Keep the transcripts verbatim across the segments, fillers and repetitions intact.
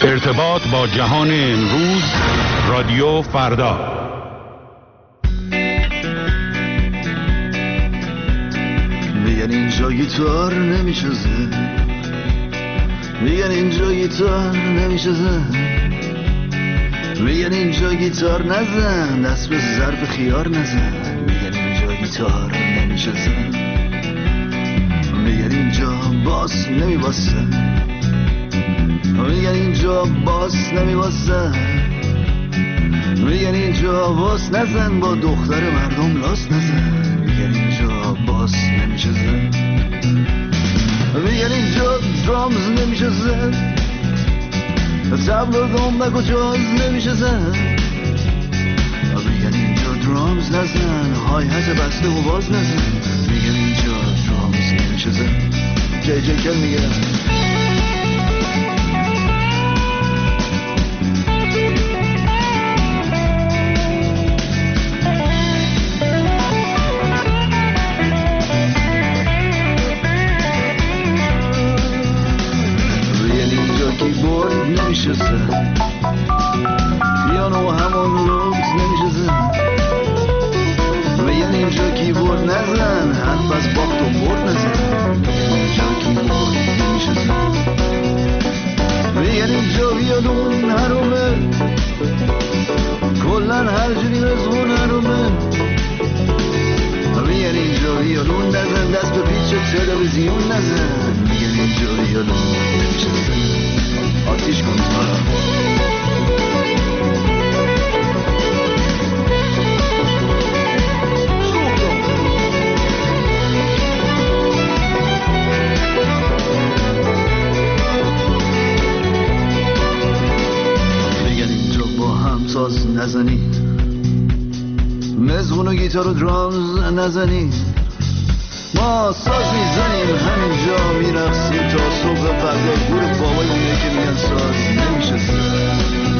ارتباط با جهان امروز، رادیو فردا. میگن اینجا گیتار نمیشه زد، میگن اینجا گیتار نمیشه زد، میگن اینجا گیتار نزن، دست به ظرف خیار نزن، میگن اینجا گیتار نمیشه زد، میگن اینجا باس نمیباسه، میگن اینجا باس نمیباسه، میگن اینجا باس نزن، با دختر مردم لاس نزن، میگن اینجا باس نمیشه زد، میگن اینجا درامز نمیشه زد، تبل و دنبک و جاز نمیشه زد، میگن اینجا درامز نزن، های هت بسته و باز نزن، میگن اینجا درامز نمیشه زد. جی جی کل میگه کیبورد نمیشه زد، پیانو همون روز نمیشه زد، میگن اینجا کیبورد نزن، حرف از باخت و برد نزن، میگن اینجا کیبورد نمیشه زد، میگن اینجا ویولون حرومه، کلن هر جوری مزمون حرومه، میگن اینجا ویولون نزن، دست به پیچ تلویزیون نزن، میگن اینجا ویولون نمیشه زد. آتیش کن میگن اینجا با هم ساز نزنی، مزغون و گیتار و درامز نزنی، ما ساز میزنیم همینجا میرقصیم تا صبح فردا، گور بابای اونه که میگن ساز نمیشه زد.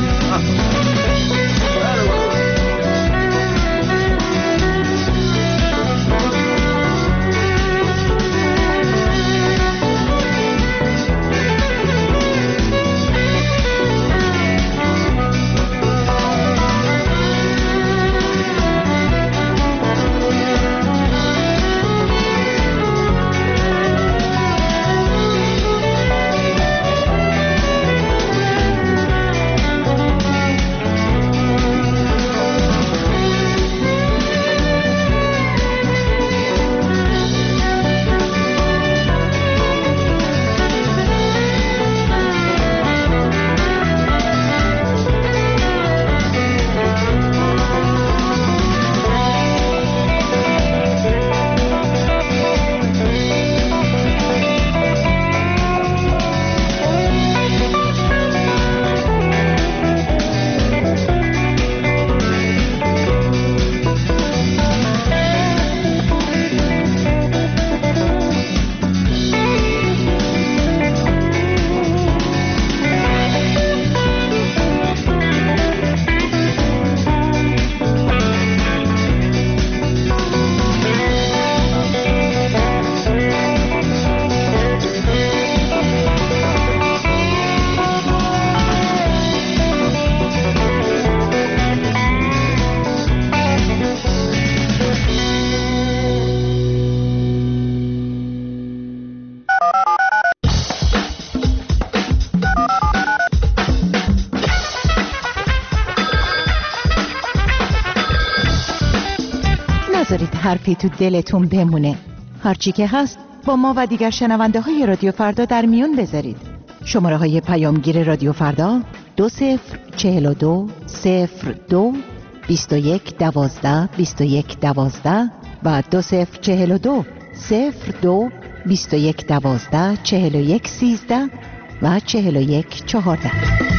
حرفی تو دلتون بمونه، هرچی که هست با ما و دیگر شنونده های رادیو فردا در میون بذارید. شماره های پیامگیر رادیو فردا دو صفر چهل و دو صفر دو بیست و یک دوازده بیست و یک دوازده و دو صفر چهل و دو صفر دو بیست و یک دوازده چهل و یک سیزده و چهل و یک چهارده.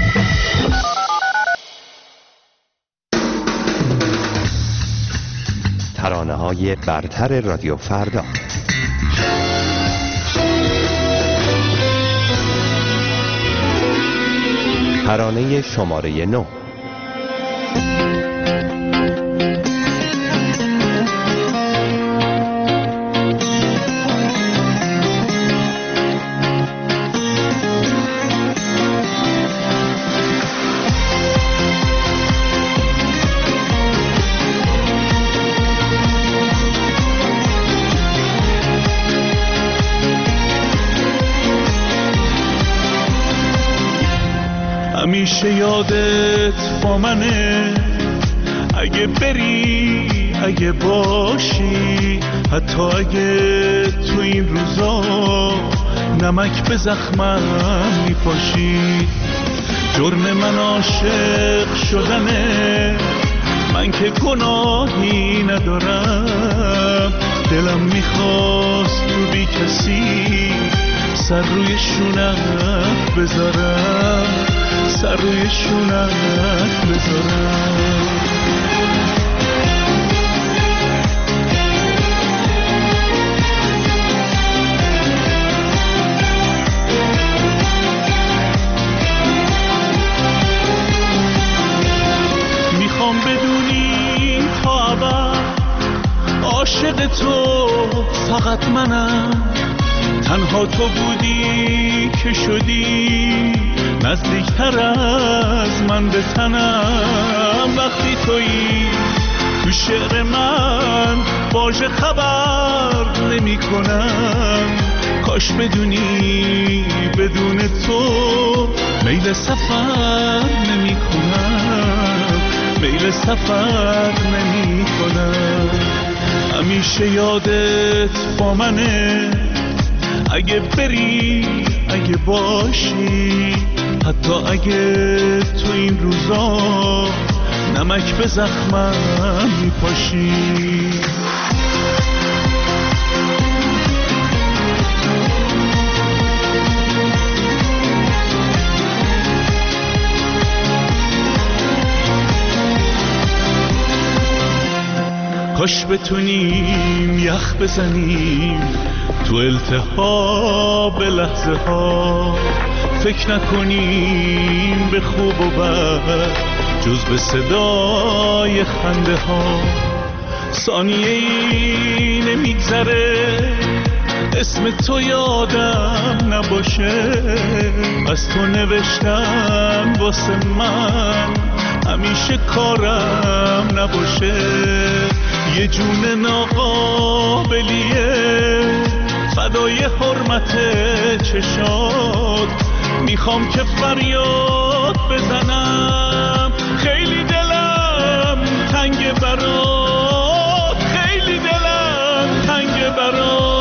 ترانه‌های برتر رادیو فردا. ترانه شماره نو. همیشه یادت با منه، اگه بری اگه باشی، حتی اگه تو این روزا نمک به زخمم میپاشی. جرم من عاشق شدنه، من که گناهی ندارم. دلم میخواست تو بی کسی سر روی شونت بذارم، سر روی شونت بذارم. میخوام بدونی تا ابد عاشق تو فقط منم. تنها تو بودی که شدی نزدیکتر از من به تنم. وقتی تویی تو شعر من واژه خبر نمی کنم. کاش بدونی بدون تو میل سفر نمی کنم، میل سفر نمی کنم. همیشه یادت با منه، اگه بری اگه باشی، حتی اگه تو این روزا نمک به زخمم میپاشی. کاش بتونیم یخ بزنیم تو التهاب لحظه ها، فکر نکنیم به خوب و بد جز به صدای خنده ها. ثانیه ای نمیگذره اسم تو یادم نباشه، از تو نوشتن واسه من همیشه کارم نباشه. یه جون ناقابلیه فدای حرمت چشات، میخوام که فریاد بزنم خیلی دلم تنگ برات، خیلی دلم تنگ برات.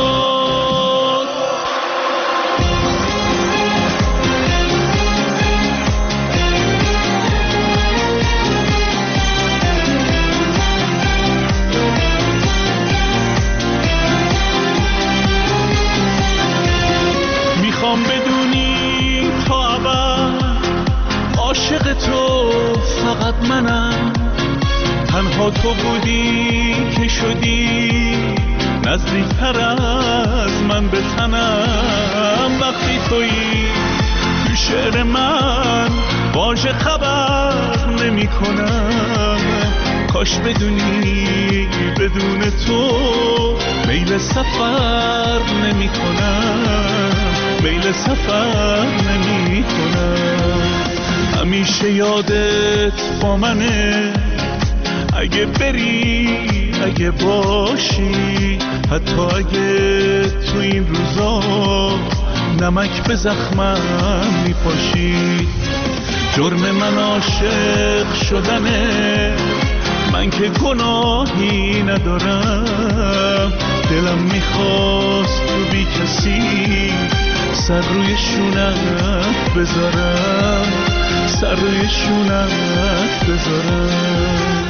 میخوام بدونی تا ابد عاشق تو فقط منم. تنها تو بودی که شدی نزدیکتر از من به تنم. وقتی تویی تو شعر من واژه خبر نمی کنم. کاش بدونی بدون تو میل سفر نمی کنم، میل سفر نمی کنم. همیشه یادت با منه، اگه بری اگه باشی، حتی اگه تو این روزا نمک به زخمم میپاشی. جرم من عاشق شدنه، من که گناهی ندارم. دلم میخواست تو بی کسی سر روی شونت بذارم، سر روی شونت بذارم.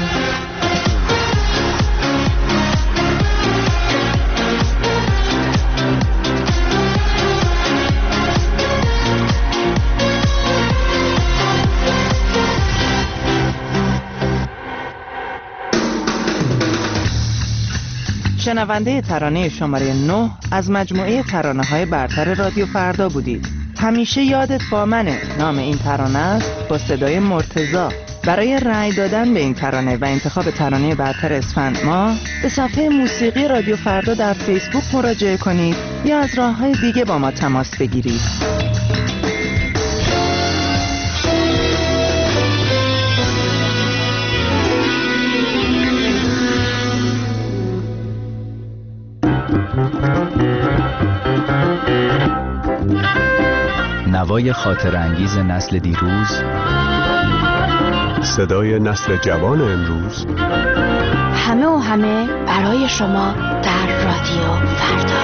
شنونده ترانه شماره نه از مجموعه ترانه‌های برتر رادیو فردا بودید. همیشه یادت با منه نام این ترانه است، با صدای مرتضی. برای رأی دادن به این ترانه و انتخاب ترانه برتر اسفند ماه به صفحه موسیقی رادیو فردا در فیسبوک مراجعه کنید یا از راه‌های دیگه با ما تماس بگیرید. هوای خاطر انگیز نسل دیروز، صدای نسل جوان امروز، همه و همه برای شما در رادیو فردا.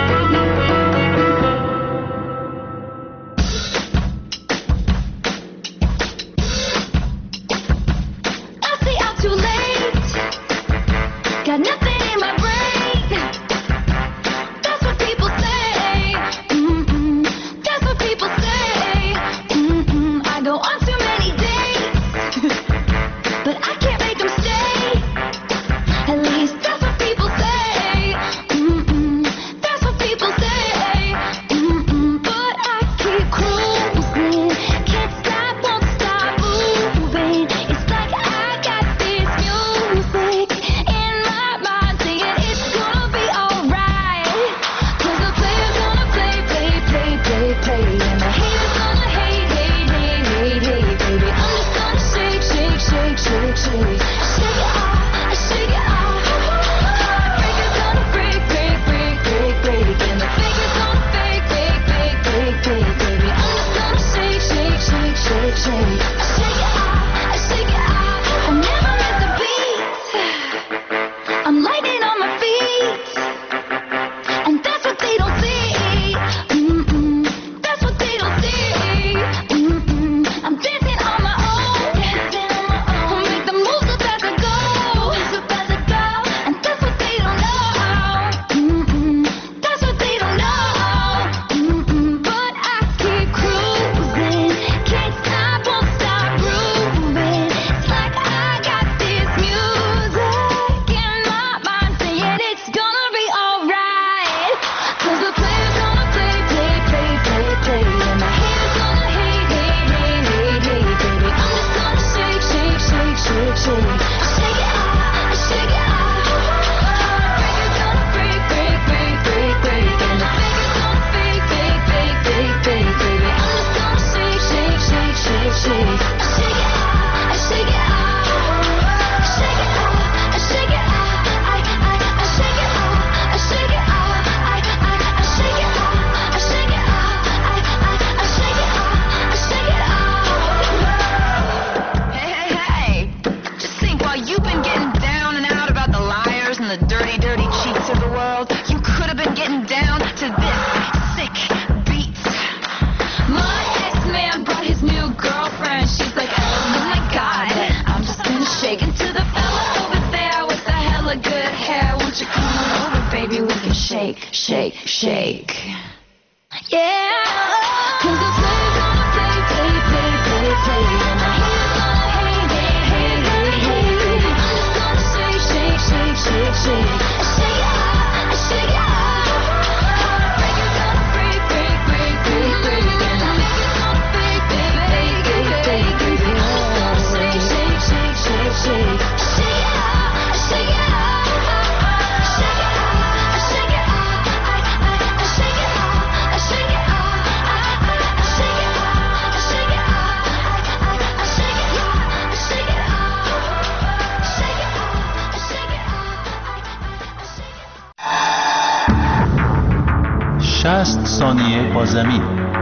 شصت ثانیه با زمین.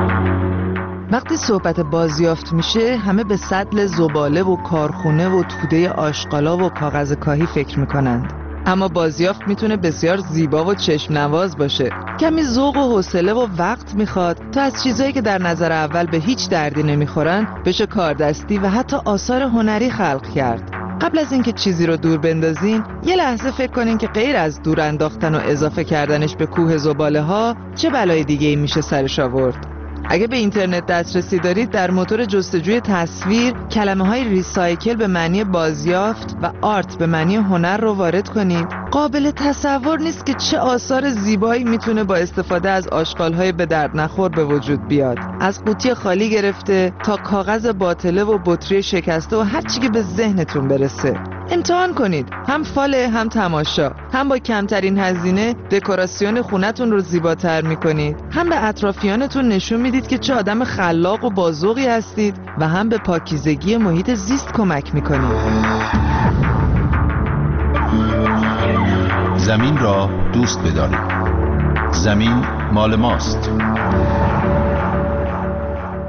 وقتی صحبت بازیافت میشه همه به سطل زباله و کارخونه و توده آشغالا و کاغذ کاهی فکر میکنند، اما بازیافت میتونه بسیار زیبا و چشم نواز باشه. کمی ذوق و حوصله و وقت میخواد تا از چیزایی که در نظر اول به هیچ دردی نمیخورن بشه کاردستی و حتی آثار هنری خلق کرد. قبل از اینکه چیزی رو دور بندازین یه لحظه فکر کنین که غیر از دور انداختن و اضافه کردنش به کوه زباله ها چه بلای دیگه ای میشه سرش آورد. اگه به اینترنت دسترسی دارید در موتور جستجوی تصویر کلمه های ریسایکل به معنی بازیافت و آرت به معنی هنر رو وارد کنید. قابل تصور نیست که چه آثار زیبایی میتونه با استفاده از آشغال‌های به درد نخور به وجود بیاد. از قوطی خالی گرفته تا کاغذ باطله و بطری شکسته و هر چی که به ذهنتون برسه. امتحان کنید، هم فاله هم تماشا. هم با کمترین هزینه دکوراسیون خونتون رو زیباتر میکنید، هم به اطرافیانتون نشون میدید که چه آدم خلاق و بازوقی هستید و هم به پاکیزگی محیط زیست کمک میکنید. زمین را دوست بدارید. زمین مال ماست.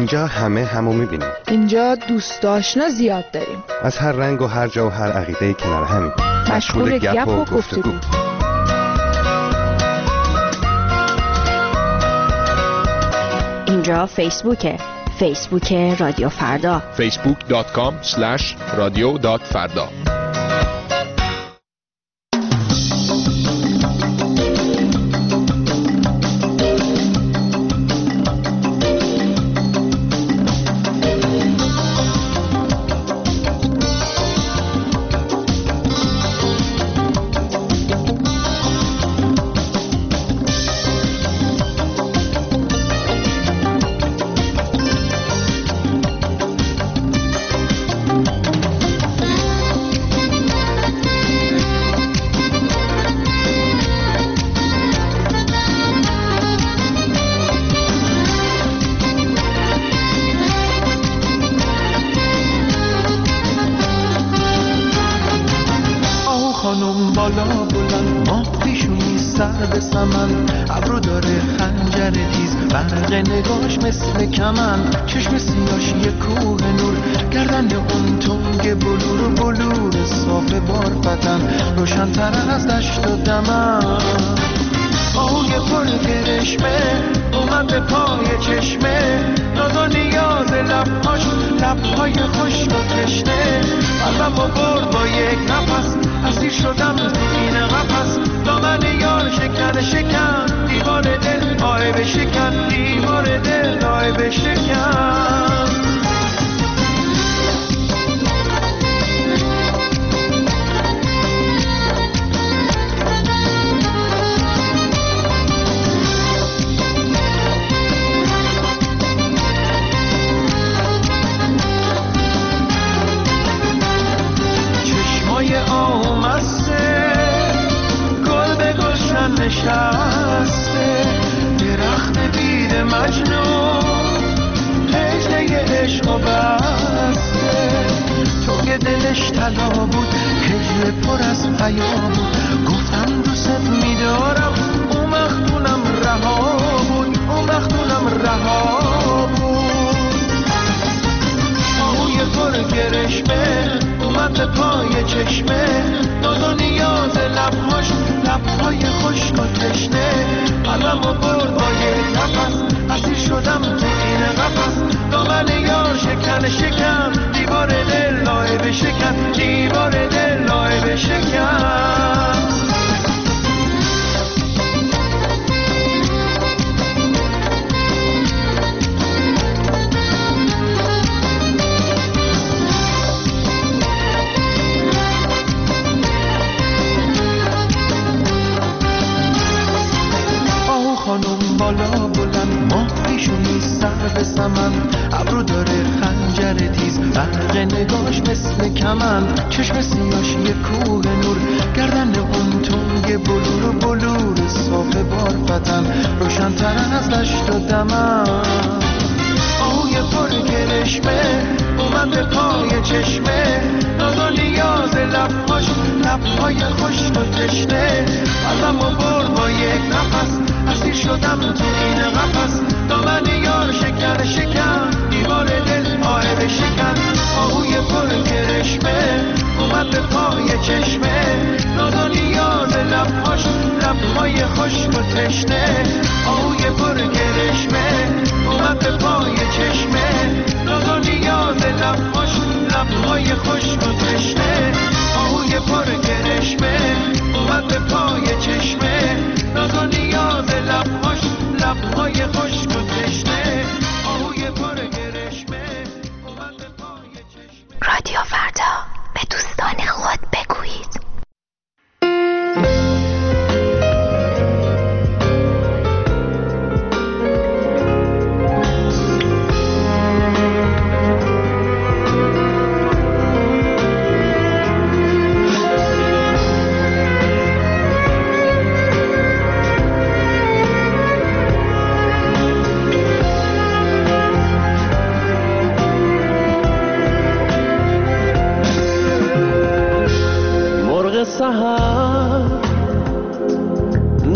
اینجا همه همو میبینیم. اینجا دوست آشنا زیاد داریم. از هر رنگ و هر جا و هر عقیده کنار همین. مشغول گپ و گفتگو. اینجا فیسبوکه. فیسبوک رادیو فردا. فیسبوک دات کام اسلش رادیو دات فردا.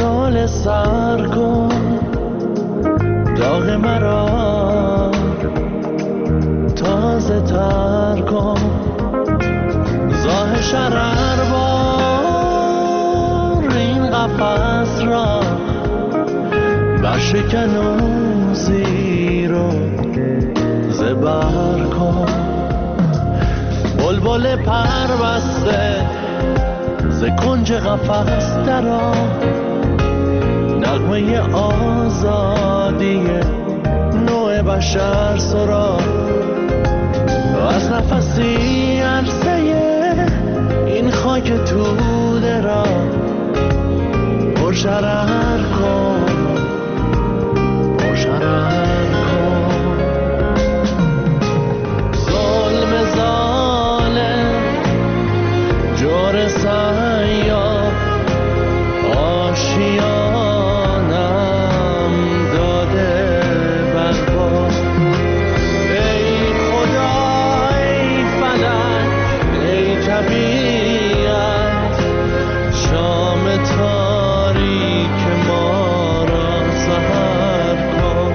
سر کن داغ مرا تازه تر کن، زاه شرر بار این قفس را، برشکن و زیر و زبر کن. بلبل پر بسته ز کنج قفس درآ، نغمه آزادی نوع بشر سرا. از نفسی عرصه این خاک توده را پرشرر کن، پرشرر کن. ظلم ظالم جور سیاه آشیانم داده بربا. ای خدا ای فلک ای طبیعت، شام تاریک ما را سحر کن.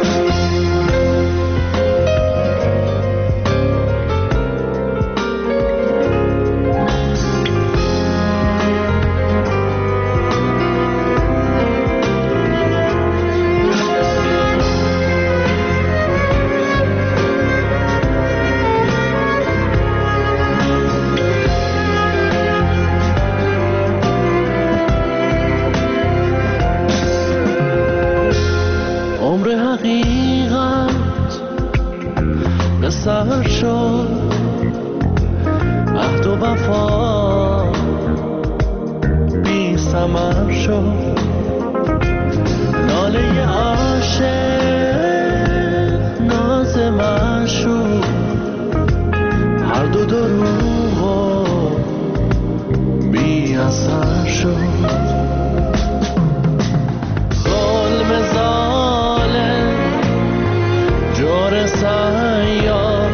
عمر حقیقت به سر شد، عهد و وفا بی ثمر شد. ناله عاشق ناز معشوق، هر دو دروغ و بی اثر شد. ظلم ظالم جور سیاه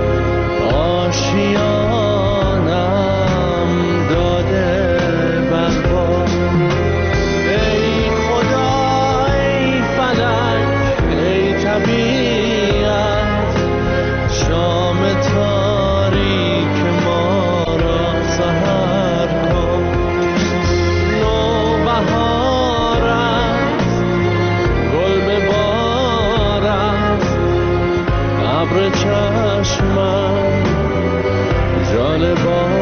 آشیانم داده بربا. ای خدا ای فلک ای طبیعت، شام تاریک ما را سحر کن. نوبهار است گل به بار است، ابر چشمم جالبان